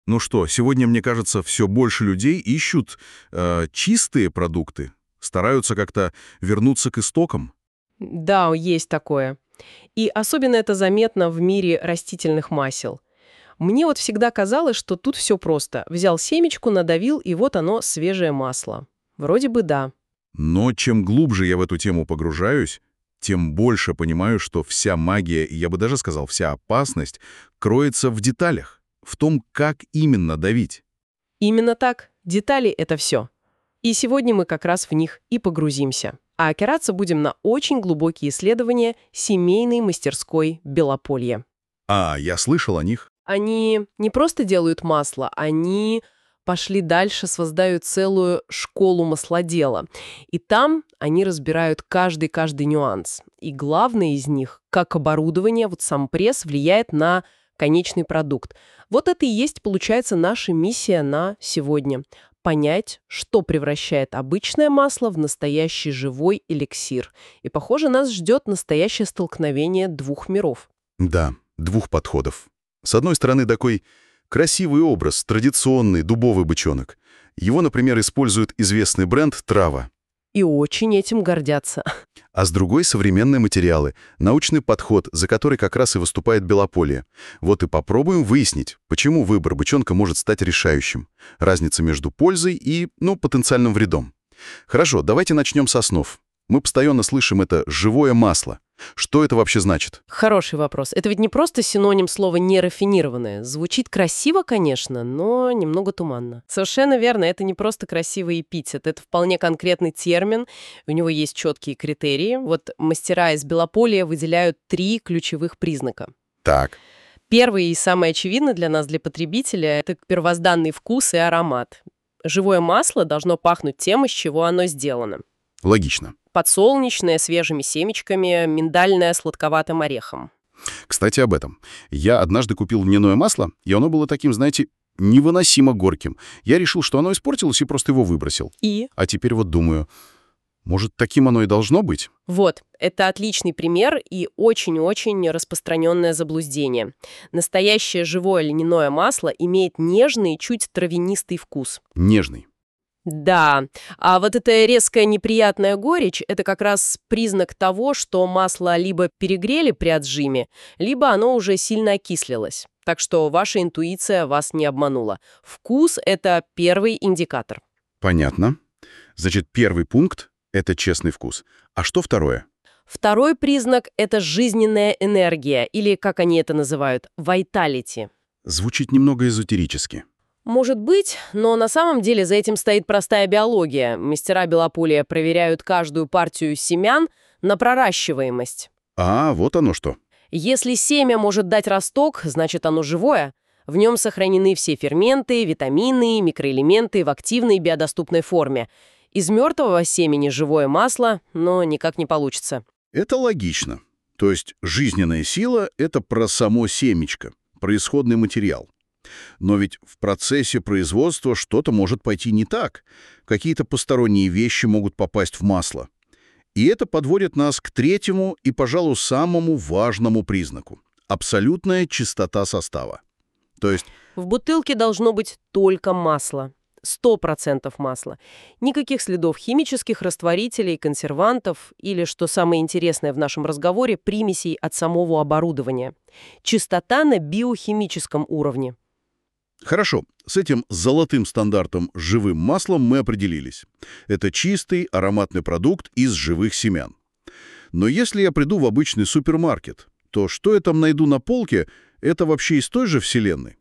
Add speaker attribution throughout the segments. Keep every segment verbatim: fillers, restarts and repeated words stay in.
Speaker 1: Ну что, сегодня, мне кажется, все больше людей ищут э, чистые продукты, стараются как-то вернуться к истокам.
Speaker 2: Да, есть такое. И особенно это заметно в мире растительных масел. Мне вот всегда казалось, что тут все просто. Взял семечку, надавил, и вот оно, свежее масло. Вроде бы да.
Speaker 1: Но чем глубже я в эту тему погружаюсь, тем больше понимаю, что вся магия, и я бы даже сказал, вся опасность кроется в деталях, в том, как именно давить.
Speaker 2: Именно так. Детали — это все. И сегодня мы как раз в них и погрузимся. А опираться будем на очень глубокие исследования семейной мастерской Белополье.
Speaker 1: А, я слышал о них.
Speaker 2: Они не просто делают масло, они пошли дальше, создают целую школу маслодела. И там они разбирают каждый-каждый нюанс. И главное из них, как оборудование, вот сам пресс влияет на конечный продукт. Вот это и есть, получается, наша миссия на сегодня. Понять, что превращает обычное масло в настоящий живой эликсир. И, похоже, нас ждет настоящее столкновение двух миров.
Speaker 1: Да, двух подходов. С одной стороны, такой красивый образ, традиционный дубовый бычонок. Его, например, использует известный бренд «Трава».
Speaker 2: И очень этим гордятся.
Speaker 1: А с другой — современные материалы, научный подход, за который как раз и выступает Белополье. Вот и попробуем выяснить, почему выбор бычонка может стать решающим. Разница между пользой и, ну, потенциальным вредом. Хорошо, давайте начнем с основ. Мы постоянно слышим это «живое масло». Что это вообще значит?
Speaker 2: Хороший вопрос. Это ведь не просто синоним слова «нерафинированное». Звучит красиво, конечно, но немного туманно. Совершенно верно, это не просто красивый эпитет, это вполне конкретный термин, у него есть четкие критерии. Вот мастера из Белополья выделяют три ключевых признака.
Speaker 1: Так.
Speaker 2: Первый и самый очевидный для нас, для потребителя, это первозданный вкус и аромат. Живое масло должно пахнуть тем, из чего оно сделано.
Speaker 1: Логично.
Speaker 2: Подсолнечное, свежими семечками, миндальное, сладковатым орехом.
Speaker 1: Кстати, об этом. Я однажды купил льняное масло, и оно было таким, знаете, невыносимо горьким. Я решил, что оно испортилось, и просто его выбросил.
Speaker 2: И?
Speaker 1: А теперь вот думаю, может, таким оно и должно быть?
Speaker 2: Вот, это отличный пример и очень-очень распространенное заблуждение. Настоящее живое льняное масло имеет нежный, чуть травянистый вкус.
Speaker 1: Нежный.
Speaker 2: Да, а вот эта резкая неприятная горечь — это как раз признак того, что масло либо перегрели при отжиме, либо оно уже сильно окислилось. Так что ваша интуиция вас не обманула. Вкус — это первый индикатор.
Speaker 1: Понятно. Значит, первый пункт — это честный вкус. А что второе?
Speaker 2: Второй признак — это жизненная энергия, или, как они это называют, vitality.
Speaker 1: Звучит немного эзотерически.
Speaker 2: Может быть, но на самом деле за этим стоит простая биология. Мастера Белополья проверяют каждую партию семян на проращиваемость.
Speaker 1: А, вот оно что.
Speaker 2: Если семя может дать росток, значит оно живое. В нем сохранены все ферменты, витамины, микроэлементы в активной биодоступной форме. Из мертвого семени живое масло, но никак не получится.
Speaker 1: Это логично. То есть жизненная сила — это про само семечко, про исходный материал. Но ведь в процессе производства что-то может пойти не так. Какие-то посторонние вещи могут попасть в масло. И это подводит нас к третьему и, пожалуй, самому важному признаку — абсолютная чистота состава. То есть
Speaker 2: в бутылке должно быть только масло. сто процентов масла. Никаких следов химических растворителей, консервантов или, что самое интересное в нашем разговоре, примесей от самого оборудования. Чистота на биохимическом уровне.
Speaker 1: Хорошо, с этим золотым стандартом живым маслом мы определились. Это чистый ароматный продукт из живых семян. Но если я приду в обычный супермаркет, то что я там найду на полке, это вообще из той же вселенной?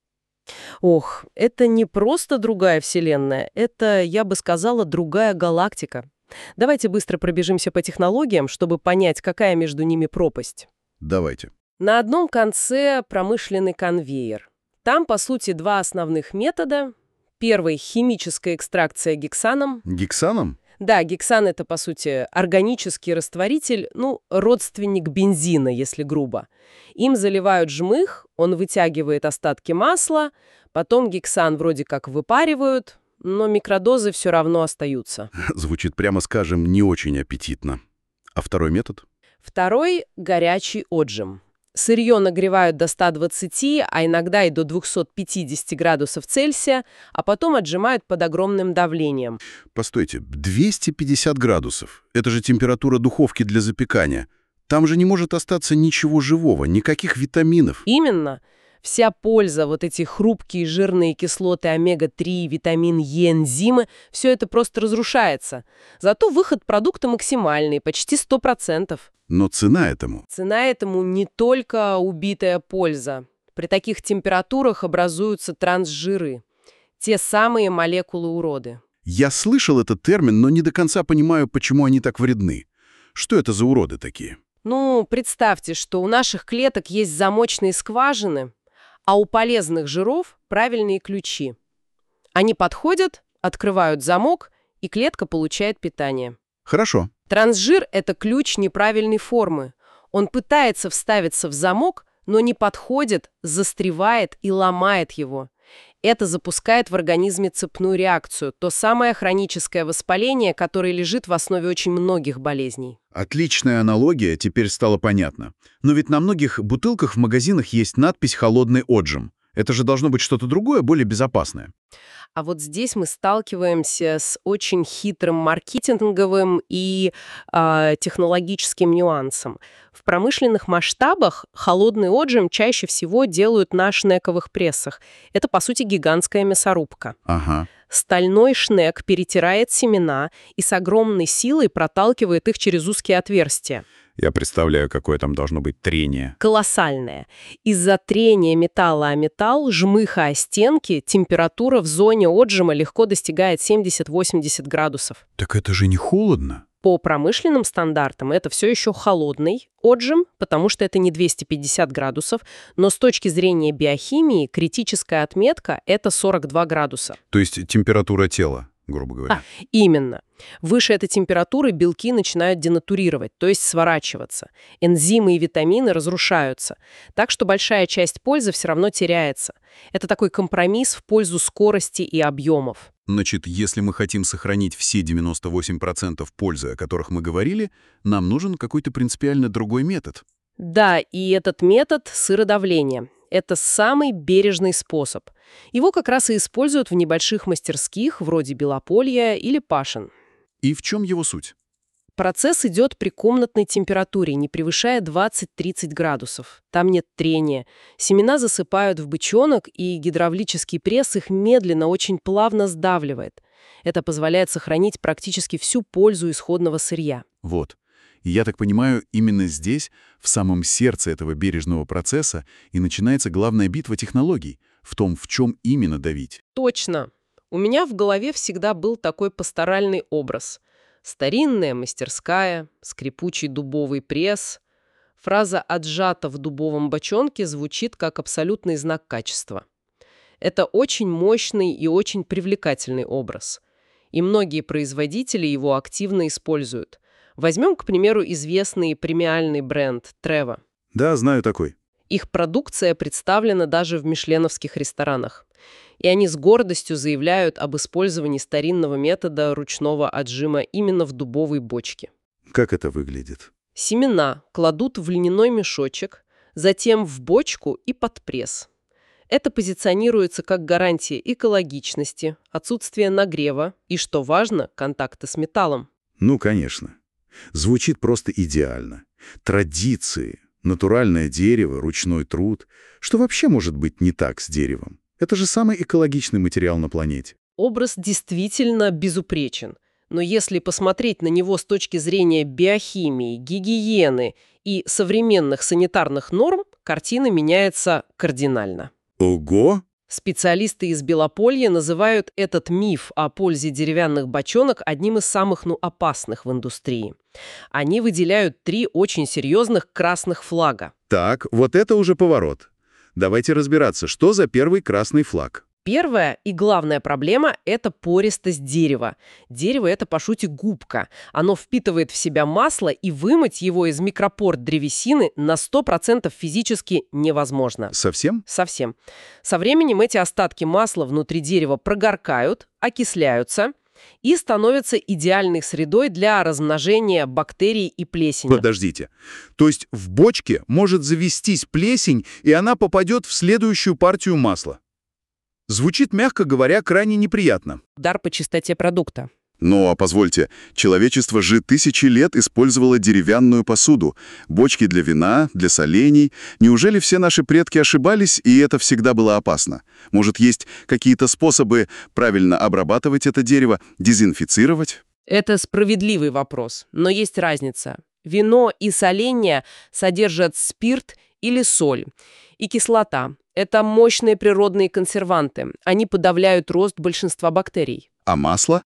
Speaker 2: Ох, это не просто другая вселенная, это, я бы сказала, другая галактика. Давайте быстро пробежимся по технологиям, чтобы понять, какая между ними пропасть.
Speaker 1: Давайте.
Speaker 2: На одном конце промышленный конвейер. Там, по сути, два основных метода. Первый — химическая экстракция гексаном.
Speaker 1: Гексаном?
Speaker 2: Да, гексан — это, по сути, органический растворитель, ну, родственник бензина, если грубо. Им заливают жмых, он вытягивает остатки масла, потом гексан вроде как выпаривают, но микродозы все равно остаются.
Speaker 1: Звучит, прямо скажем, не очень аппетитно. А второй метод?
Speaker 2: Второй — горячий отжим. Сырье нагревают до ста двадцати, а иногда и до двухсот пятидесяти градусов Цельсия, а потом отжимают под огромным давлением.
Speaker 1: Постойте, двести пятьдесят градусов. Это же температура духовки для запекания. Там же не может остаться ничего живого, никаких витаминов.
Speaker 2: Именно. Вся польза, вот эти хрупкие жирные кислоты омега три, витамин Е, энзимы, все это просто разрушается. Зато выход продукта максимальный, почти сто процентов.
Speaker 1: Но цена этому?
Speaker 2: Цена этому не только убитая польза. При таких температурах образуются трансжиры. Те самые молекулы-уроды.
Speaker 1: Я слышал этот термин, но не до конца понимаю, почему они так вредны. Что это за уроды такие?
Speaker 2: Ну, представьте, что у наших клеток есть замочные скважины, а у полезных жиров правильные ключи. Они подходят, открывают замок, и клетка получает питание.
Speaker 1: Хорошо.
Speaker 2: Трансжир – это ключ неправильной формы. Он пытается вставиться в замок, но не подходит, застревает и ломает его. Это запускает в организме цепную реакцию, то самое хроническое воспаление, которое лежит в основе очень многих болезней.
Speaker 1: Отличная аналогия, теперь стало понятно. Но ведь на многих бутылках в магазинах есть надпись «Холодный отжим». Это же должно быть что-то другое, более безопасное.
Speaker 2: А вот здесь мы сталкиваемся с очень хитрым маркетинговым и э, технологическим нюансом. В промышленных масштабах холодный отжим чаще всего делают на шнековых прессах. Это, по сути, гигантская мясорубка.
Speaker 1: Ага.
Speaker 2: Стальной шнек перетирает семена и с огромной силой проталкивает их через узкие отверстия.
Speaker 1: Я представляю, какое там должно быть трение.
Speaker 2: Колоссальное. Из-за трения металла о металл, жмыха о стенки, температура в зоне отжима легко достигает семьдесят-восемьдесят градусов.
Speaker 1: Так это же не холодно?
Speaker 2: По промышленным стандартам это все еще холодный отжим, потому что это не двести пятьдесят градусов, но с точки зрения биохимии критическая отметка – это сорок два градуса.
Speaker 1: То есть температура тела, грубо говоря.
Speaker 2: А, именно. Выше этой температуры белки начинают денатурировать, то есть сворачиваться. Энзимы и витамины разрушаются. Так что большая часть пользы все равно теряется. Это такой компромисс в пользу скорости и объемов.
Speaker 1: Значит, если мы хотим сохранить все девяносто восемь процентов пользы, о которых мы говорили, нам нужен какой-то принципиально другой метод.
Speaker 2: Да, и этот метод – сыродавление. Это самый бережный способ. Его как раз и используют в небольших мастерских, вроде Белополья или Пашин.
Speaker 1: И в чем его суть?
Speaker 2: Процесс идет при комнатной температуре, не превышая двадцать-тридцать градусов. Там нет трения. Семена засыпают в бычонок, и гидравлический пресс их медленно, очень плавно сдавливает. Это позволяет сохранить практически всю пользу исходного сырья.
Speaker 1: Вот. И я так понимаю, именно здесь, в самом сердце этого бережного процесса, и начинается главная битва технологий, в том, в чем именно давить.
Speaker 2: Точно. У меня в голове всегда был такой пасторальный образ. Старинная мастерская, скрипучий дубовый пресс. Фраза «отжата в дубовом бочонке» звучит как абсолютный знак качества. Это очень мощный и очень привлекательный образ. И многие производители его активно используют. Возьмем, к примеру, известный премиальный бренд Трево.
Speaker 1: Да, знаю такой.
Speaker 2: Их продукция представлена даже в мишленовских ресторанах. И они с гордостью заявляют об использовании старинного метода ручного отжима именно в дубовой бочке.
Speaker 1: Как это выглядит?
Speaker 2: Семена кладут в льняной мешочек, затем в бочку и под пресс. Это позиционируется как гарантия экологичности, отсутствия нагрева и, что важно, контакта с металлом.
Speaker 1: Ну, конечно. Звучит просто идеально. Традиции, натуральное дерево, ручной труд. Что вообще может быть не так с деревом? Это же самый экологичный материал на планете.
Speaker 2: Образ действительно безупречен. Но если посмотреть на него с точки зрения биохимии, гигиены и современных санитарных норм, картина меняется кардинально.
Speaker 1: Ого!
Speaker 2: Специалисты из Белополья называют этот миф о пользе деревянных бочонок одним из самых ну, опасных в индустрии. Они выделяют три очень серьезных красных флага.
Speaker 1: Так, вот это уже поворот. Давайте разбираться, что за первый красный флаг.
Speaker 2: Первая и главная проблема – это пористость дерева. Дерево – это, по сути, губка. Оно впитывает в себя масло, и вымыть его из микропор древесины на сто процентов физически невозможно.
Speaker 1: Совсем?
Speaker 2: Совсем. Со временем эти остатки масла внутри дерева прогоркают, окисляются, и становится идеальной средой для размножения бактерий и плесени.
Speaker 3: Подождите. То есть в бочке может завестись плесень, и она попадет в следующую партию масла. Звучит, мягко говоря, крайне неприятно.
Speaker 2: Удар по чистоте продукта.
Speaker 4: Ну, а позвольте, человечество же тысячи лет использовало деревянную посуду, бочки для вина, для солений. Неужели все наши предки ошибались, и это всегда было опасно? Может, есть какие-то способы правильно обрабатывать это дерево, дезинфицировать?
Speaker 2: Это справедливый вопрос, но есть разница. Вино и соленья содержат спирт или соль, и кислота. Это мощные природные консерванты. Они подавляют рост большинства бактерий.
Speaker 4: А масло?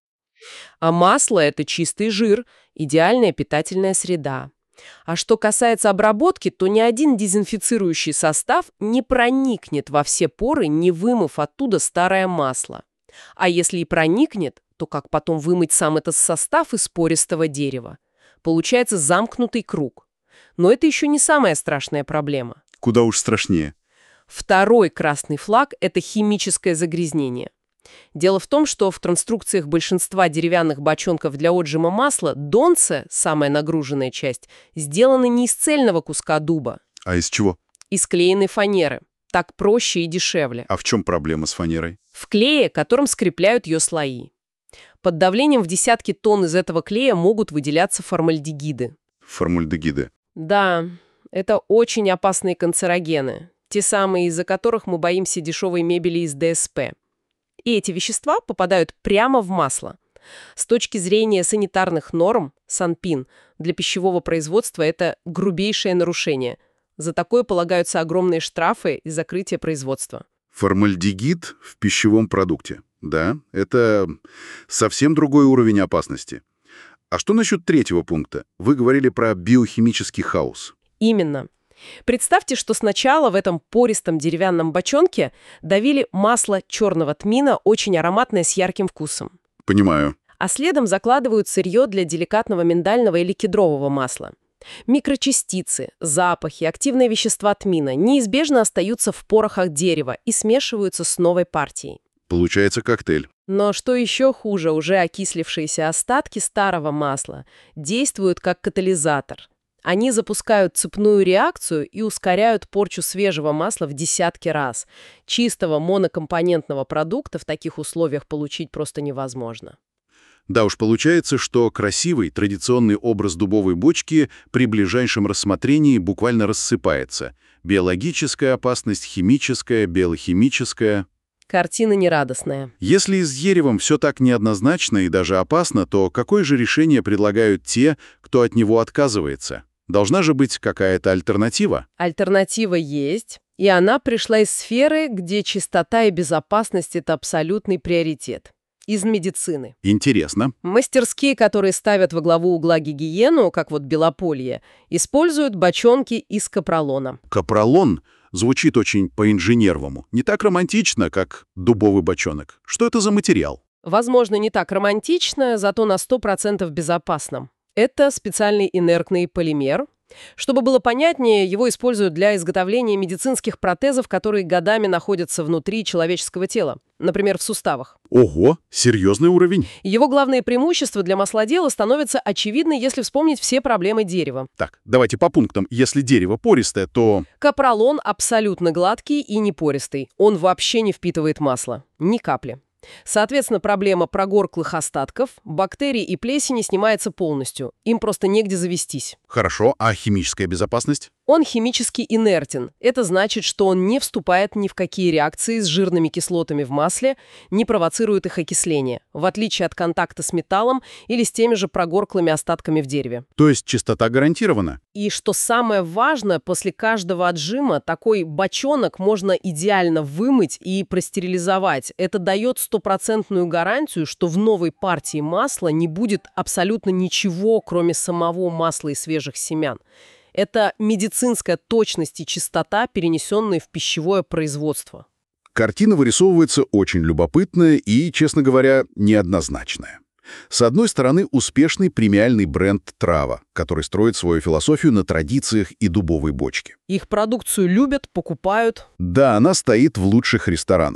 Speaker 2: А масло – это чистый жир, идеальная питательная среда. А что касается обработки, то ни один дезинфицирующий состав не проникнет во все поры, не вымыв оттуда старое масло. А если и проникнет, то как потом вымыть сам этот состав из пористого дерева? Получается замкнутый круг. Но это еще не самая страшная проблема.
Speaker 4: Куда уж страшнее.
Speaker 2: Второй красный флаг – это химическое загрязнение. Дело в том, что в конструкциях большинства деревянных бочонков для отжима масла донце, самая нагруженная часть, сделаны не из цельного куска дуба,
Speaker 4: А из чего?
Speaker 2: из клееной фанеры. Так проще и дешевле.
Speaker 4: А в чем проблема с фанерой?
Speaker 2: В клее, которым скрепляют ее слои. Под давлением в десятки тонн из этого клея могут выделяться формальдегиды.
Speaker 4: Формальдегиды.
Speaker 2: Да, это очень опасные канцерогены, те самые, из-за которых мы боимся дешевой мебели из дэ эс пэ. И эти вещества попадают прямо в масло. С точки зрения санитарных норм, Санпин, для пищевого производства это грубейшее нарушение. За такое полагаются огромные штрафы и закрытие производства.
Speaker 4: Формальдегид в пищевом продукте. Да, это совсем другой уровень опасности. А что насчет третьего пункта? Вы говорили про биохимический хаос.
Speaker 2: Именно. Представьте, что сначала в этом пористом деревянном бочонке давили масло черного тмина, очень ароматное, с ярким вкусом.
Speaker 4: Понимаю.
Speaker 2: А следом закладывают сырье для деликатного миндального или кедрового масла. Микрочастицы, запахи, активные вещества тмина неизбежно остаются в порохах дерева и смешиваются с новой партией.
Speaker 4: Получается коктейль.
Speaker 2: Но что еще хуже, уже окислившиеся остатки старого масла действуют как катализатор. Они запускают цепную реакцию и ускоряют порчу свежего масла в десятки раз. Чистого монокомпонентного продукта в таких условиях получить просто невозможно.
Speaker 4: Да уж, получается, что красивый традиционный образ дубовой бочки при ближайшем рассмотрении буквально рассыпается. Биологическая опасность, химическая, биохимическая.
Speaker 2: Картина нерадостная.
Speaker 4: Если с деревом все так неоднозначно и даже опасно, то какое же решение предлагают те, кто от него отказывается? Должна же быть какая-то альтернатива.
Speaker 2: Альтернатива есть, и она пришла из сферы, где чистота и безопасность – это абсолютный приоритет. Из медицины.
Speaker 4: Интересно.
Speaker 2: Мастерские, которые ставят во главу угла гигиену, как вот Белополье, используют бочонки из капролона.
Speaker 4: Капролон звучит очень по-инженерному. Не так романтично, как дубовый бочонок. Что это за материал?
Speaker 2: Возможно, не так романтично, зато на сто процентов безопасно. Это специальный инертный полимер. Чтобы было понятнее, его используют для изготовления медицинских протезов, которые годами находятся внутри человеческого тела, например, в суставах.
Speaker 4: Ого, серьезный уровень.
Speaker 2: Его главные преимущества для маслодела становятся очевидны, если вспомнить все проблемы дерева.
Speaker 4: Так, давайте по пунктам. Если дерево пористое, то...
Speaker 2: Капролон абсолютно гладкий и не пористый. Он вообще не впитывает масло. Ни капли. Соответственно, проблема прогорклых остатков, бактерий и плесени снимается полностью. Им просто негде завестись.
Speaker 4: Хорошо, а химическая безопасность?
Speaker 2: Он химически инертен. Это значит, что он не вступает ни в какие реакции с жирными кислотами в масле, не провоцирует их окисление, в отличие от контакта с металлом или с теми же прогорклыми остатками в дереве.
Speaker 4: То есть чистота гарантирована?
Speaker 2: И что самое важное, после каждого отжима такой бочонок можно идеально вымыть и простерилизовать. Это дает стопроцентную гарантию, что в новой партии масла не будет абсолютно ничего, кроме самого масла и свежих семян. Это медицинская точность и чистота, перенесенные в пищевое производство.
Speaker 1: Картина вырисовывается очень любопытная и, честно говоря, неоднозначная. С одной стороны, успешный премиальный бренд «Трава», который строит свою философию на традициях и дубовой бочке.
Speaker 2: Их продукцию любят, покупают.
Speaker 1: Да, она стоит в лучших ресторанах.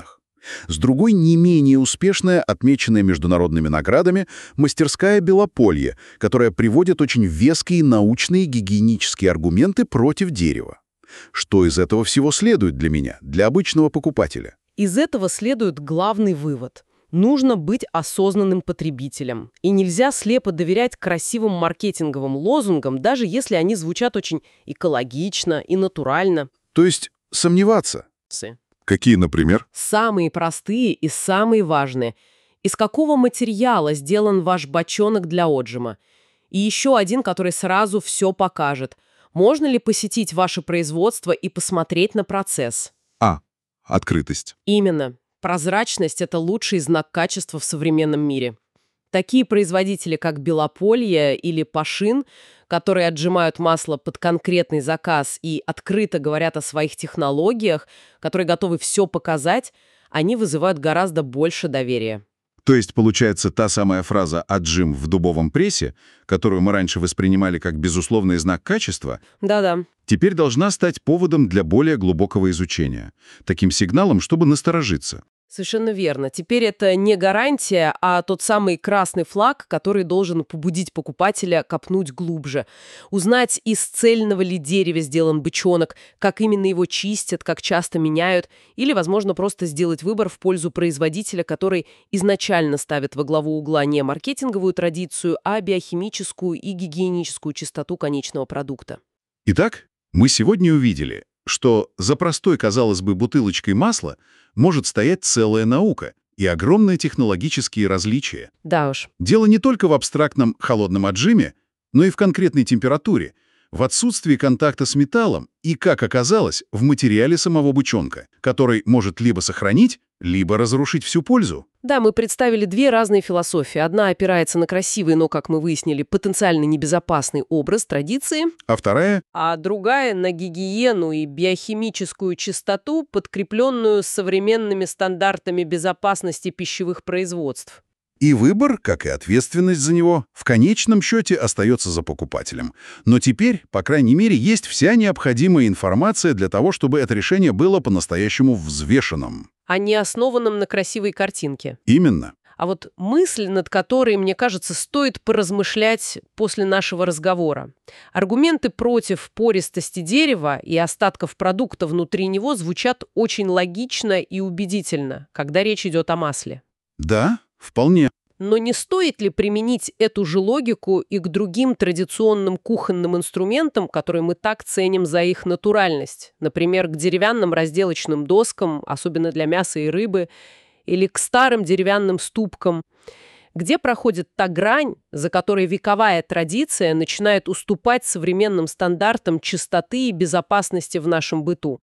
Speaker 1: С другой, не менее успешная, отмеченная международными наградами, мастерская Белополье, которая приводит очень веские научные гигиенические аргументы против дерева. Что из этого всего следует для меня, для обычного покупателя?
Speaker 2: Из этого следует главный вывод. Нужно быть осознанным потребителем. И нельзя слепо доверять красивым маркетинговым лозунгам, даже если они звучат очень экологично и натурально.
Speaker 1: То есть сомневаться?
Speaker 4: Какие, например?
Speaker 2: Самые простые и самые важные. Из какого материала сделан ваш бочонок для отжима? И еще один, который сразу все покажет. Можно ли посетить ваше производство и посмотреть на процесс?
Speaker 4: А. Открытость.
Speaker 2: Именно. Прозрачность – это лучший знак качества в современном мире. Такие производители, как Белополье или Пашин, которые отжимают масло под конкретный заказ и открыто говорят о своих технологиях, которые готовы все показать, они вызывают гораздо больше доверия.
Speaker 3: То есть, получается, та самая фраза «отжим в дубовом прессе», которую мы раньше воспринимали как безусловный знак качества,
Speaker 2: Да-да.
Speaker 3: теперь должна стать поводом для более глубокого изучения, таким сигналом, чтобы насторожиться.
Speaker 2: Совершенно верно. Теперь это не гарантия, а тот самый красный флаг, который должен побудить покупателя копнуть глубже. Узнать, из цельного ли дерева сделан бычонок, как именно его чистят, как часто меняют, или, возможно, просто сделать выбор в пользу производителя, который изначально ставит во главу угла не маркетинговую традицию, а биохимическую и гигиеническую чистоту конечного продукта.
Speaker 3: Итак, мы сегодня увидели, что за простой, казалось бы, бутылочкой масла может стоять целая наука и огромные технологические различия.
Speaker 2: Да уж.
Speaker 3: Дело не только в абстрактном холодном отжиме, но и в конкретной температуре, в отсутствии контакта с металлом и, как оказалось, в материале самого бычонка, который может либо сохранить, либо разрушить всю пользу.
Speaker 2: Да, мы представили две разные философии. Одна опирается на красивый, но, как мы выяснили, потенциально небезопасный образ традиции,
Speaker 3: А вторая
Speaker 2: а другая — на гигиену и биохимическую чистоту, подкрепленную современными стандартами безопасности пищевых производств.
Speaker 3: и выбор, как и ответственность за него, в конечном счете остается за покупателем. Но теперь, по крайней мере, есть вся необходимая информация для того, чтобы это решение было по-настоящему взвешенным.
Speaker 2: А не основанном на красивой картинке.
Speaker 3: Именно.
Speaker 2: А вот мысль, над которой, мне кажется, стоит поразмышлять после нашего разговора. Аргументы против пористости дерева и остатков продукта внутри него звучат очень логично и убедительно, когда речь идет о масле.
Speaker 3: Да, вполне.
Speaker 2: Но не стоит ли применить эту же логику и к другим традиционным кухонным инструментам, которые мы так ценим за их натуральность? Например, к деревянным разделочным доскам, особенно для мяса и рыбы, или к старым деревянным ступкам, где проходит та грань, за которой вековая традиция начинает уступать современным стандартам чистоты и безопасности в нашем быту.